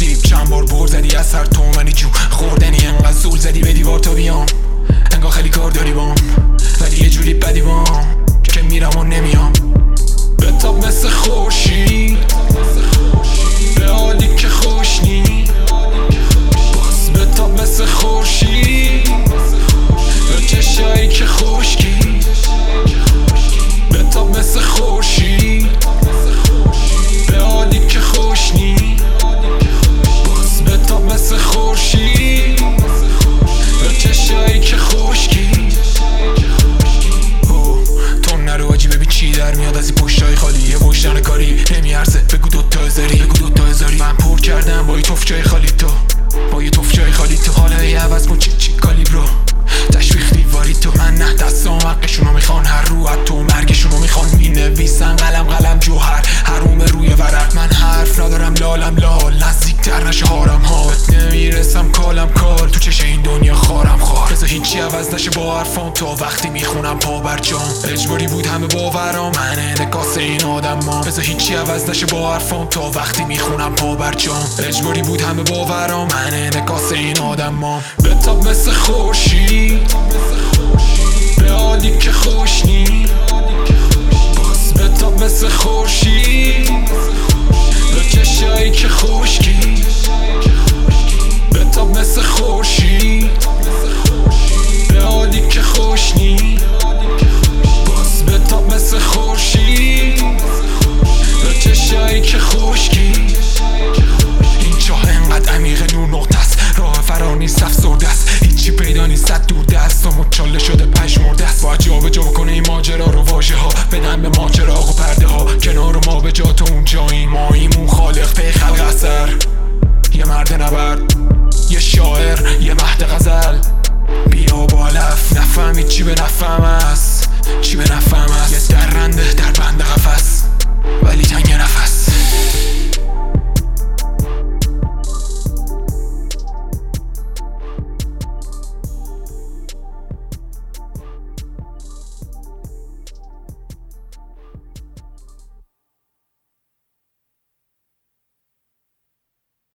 خوشتیب. چند بار بر زدی از هر تومنی جو خوردنی، انقدر زول زدی به دیوار تا بیام. انگار خیلی کار داری بام، ولی یه جوری بدی بام که میرم و نمیام. بتاب مثل خورشید به حالی که خوشنی، باز بتاب مثل خورشید به چشایی که خشکی. بتاب مثل خورشید به حالی که خوشنی، باز بتاب مثل خورشید به چشایی که خشکی. تو نرو آجی ببین چی در میاد از این پشتای خالی. یه پشتن کاری نمیارزه بگو دوتا هزاری. من پر کردم با یه توف جای خالی تو، با یه توف جای خالی تو. حالا یه عوض کن چی کالیبرو تشویق دیواری تو. من نه دستام حقشونو میخوان، هر رو از تو مرگشونو میخوان. مینویسن قلم جوهر حروم روی ورق. من حرف ندارم لالم لال، نزدیکتر نشه هارم ها. نمیرسم کالم کال تو چش این دنیا خارم خار. بذار هیچی عوض نشه با حرفام تا وقتی میخونم پا بر جام. اجباری بود همه باورام، من انعکاس این آدمام. بذار هیچی عوض نشه با حرفام تا وقتی میخونم پا بر جام. اجباری بود همه باورام، من انعکاس این آدمام. بتاب مثل خورشید به حالی که خوشنی، باز بتاب مثل خورشید به چشایی که خشکی. بتاب مثل خورشید به حالی که خوشنی، باز بتاب مثل خورشید به چشایی که خشکی. این چاه انقدر عمیق نور نقطه است، راه فرار نیست افسرده است. هیچی پیدا نیست صد دور دستامو چاله شده پشمرده است. باید جا به جا کنه این ماجرا رو، واژه ها بدن به ما چراغ و پرده ها. کنار ما به جا تو اونجایی، ماییم اون خالق پی خلق اثر. یه مرد نبرد، یه شاعر، یه مهد غزل. بیا با علف نفهمید چی به نفهم است، چی به نفهم است. یه درنده در بند قفس ولی تنگ نفس.